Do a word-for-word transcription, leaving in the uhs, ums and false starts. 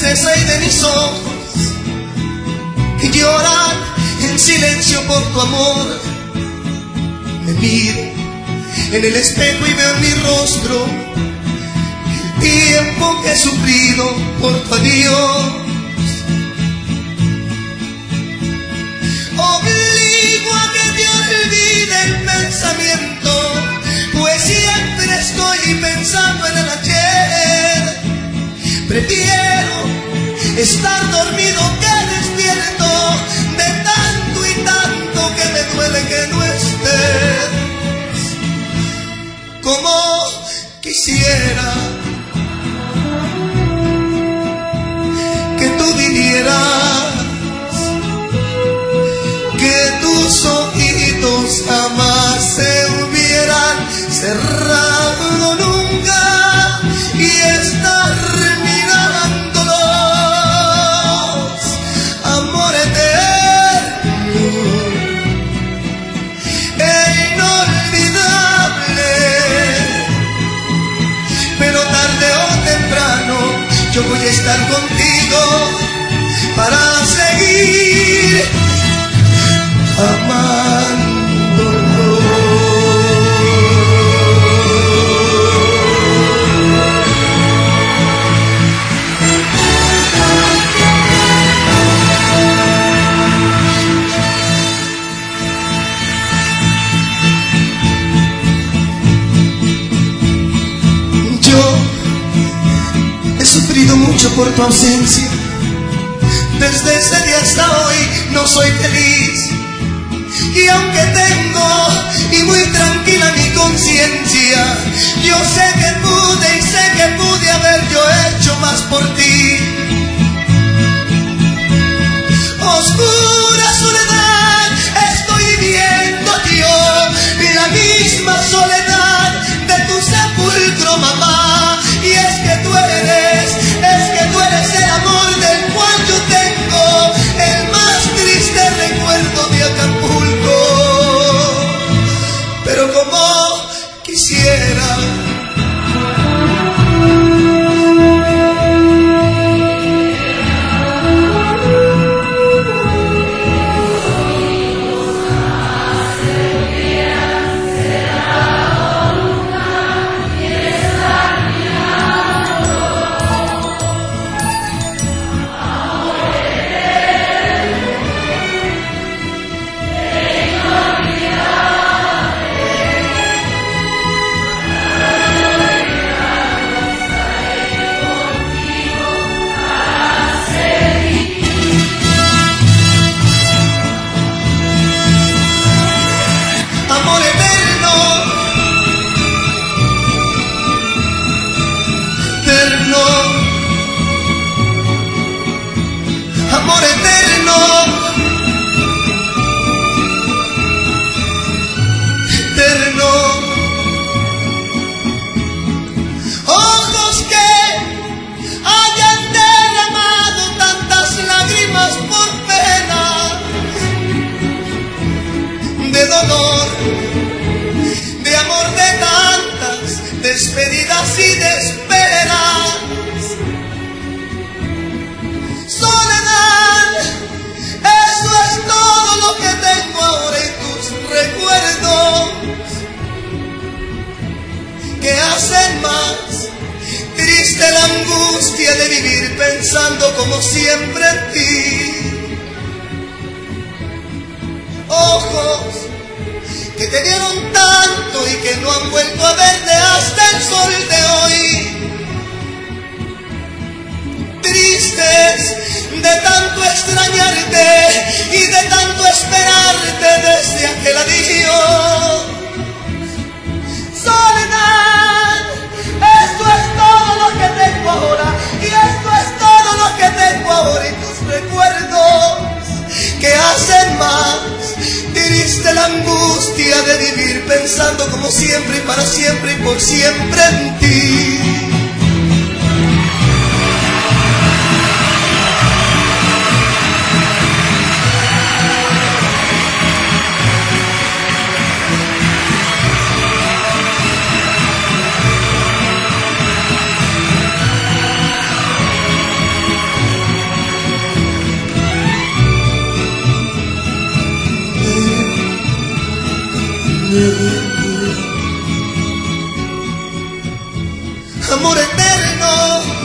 tristeza y de mis ojos que lloran en silencio por tu amor. Me miro en el espejo y veo en mi rostro el tiempo que he sufrido por tu adiós. Obligo a que te olvide el pensamiento, pues siempre estoy pensando en el ayer. Prefiero estar dormido que despierto, de tanto y tanto que me duele que no estés. Como quisiera que tú vinieras, que tus ojitos jamás se hubieran cerrado nunca y estar mirándolos, amor eterno e inolvidable. Pero tarde o temprano yo voy a estar contigo para seguir amándonos. Yo he sufrido mucho por tu ausencia. Desde ese día hasta hoy no soy feliz. Y aunque tengo y muy tranquila mi conciencia, yo sé que pude y sé que pude haber yo hecho más por ti. Oscura soledad estoy viviendo yo, la misma soledad de tu sepulcro, mamá. Y es que tú eres, es que tú eres el amor del cual yo tengo el más triste recuerdo de Acapulco. Pero como quisiera amor eterno, eterno. Ojos que hayan derramado tantas lágrimas por pena, de dolor, de amor, de tantas despedidas y de esperas. Que tengo ahora y tus recuerdos que hacen más triste la angustia de vivir pensando como siempre en ti. Ojos que te dieron tanto y que no han vuelto a verte hasta el sol de hoy. Tristes de tanto extrañarte y de tanto esperarte desde aquel adiós. Soledad, esto es todo lo que tengo ahora, y esto es todo lo que tengo ahora, y tus recuerdos que hacen más triste la angustia de vivir pensando como siempre y para siempre y por siempre en ti. eterno.